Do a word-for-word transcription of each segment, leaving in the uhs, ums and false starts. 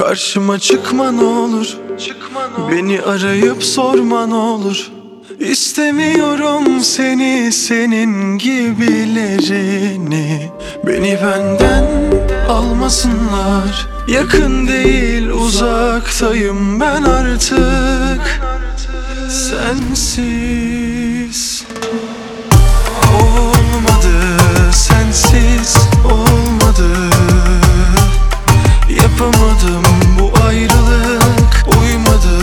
Karşıma çıkma ne olur, beni arayıp sorma ne olur. İstemiyorum seni, senin gibilerini. Beni benden almasınlar. Yakın değil uzaktayım ben artık. Sensiz olmadı, sensiz olmadı. Yapamadım bu ayrılık, uymadı.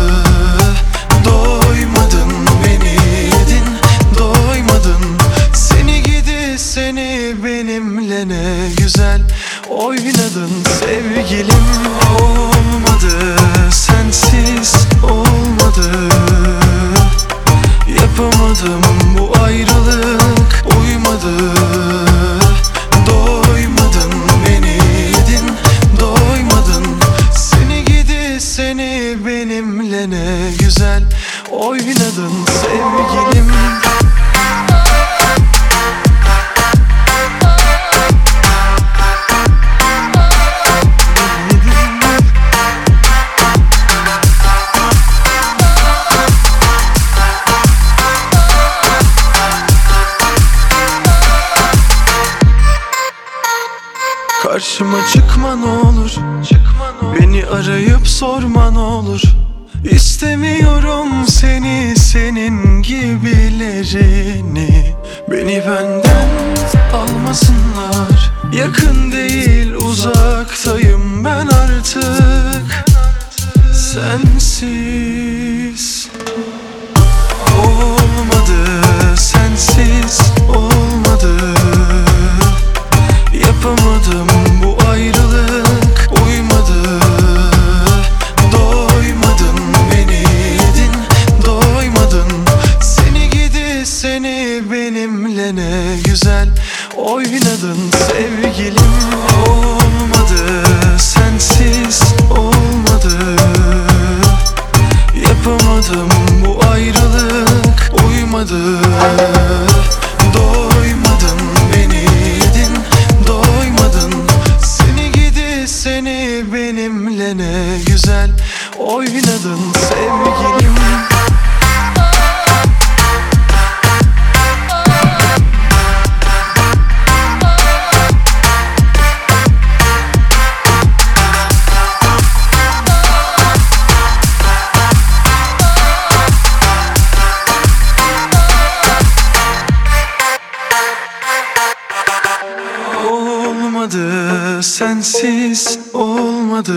Doymadın beni yedin, doymadın. Seni gidi seni benimle ne güzel oynadın sevgilim. Olmadı, sensiz olmadı. Yapamadım bu ayrılık, uymadı. Doymadın beni yedin, doymadın. Seni gidi seni benimle ne güzel oynadın sevgilim. Karşıma çıkma ne olur, beni arayıp sorma ne olur. İstemiyorum seni, senin gibilerini. Beni benden almasınlar. Yakın değil uzaktayım ben artık. Sensiz olmadı, sensiz olmadı. Yapamadım bu ayrılık, uymadı. Doymadın beni yedin, doymadın. Seni gidi seni benimle ne güzel oynadın sevgilim. Olmadı, sensiz olmadı. Yapamadım bu ayrılık, uymadı. Doymadın beni yedin, doymadın. Seni gidi seni benimle ne güzel oynadın sevgilim. Olmadı, sensiz olmadı.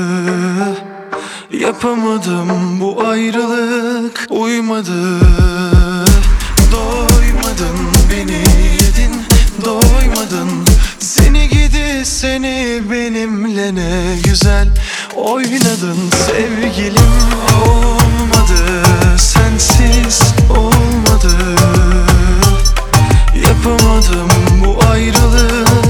Yapamadım bu ayrılık, uymadı. Doymadın beni yedin, doymadın. Seni gidi seni benimle ne güzel oynadın sevgilim. Olmadı, sensiz olmadı. Yapamadım bu ayrılık,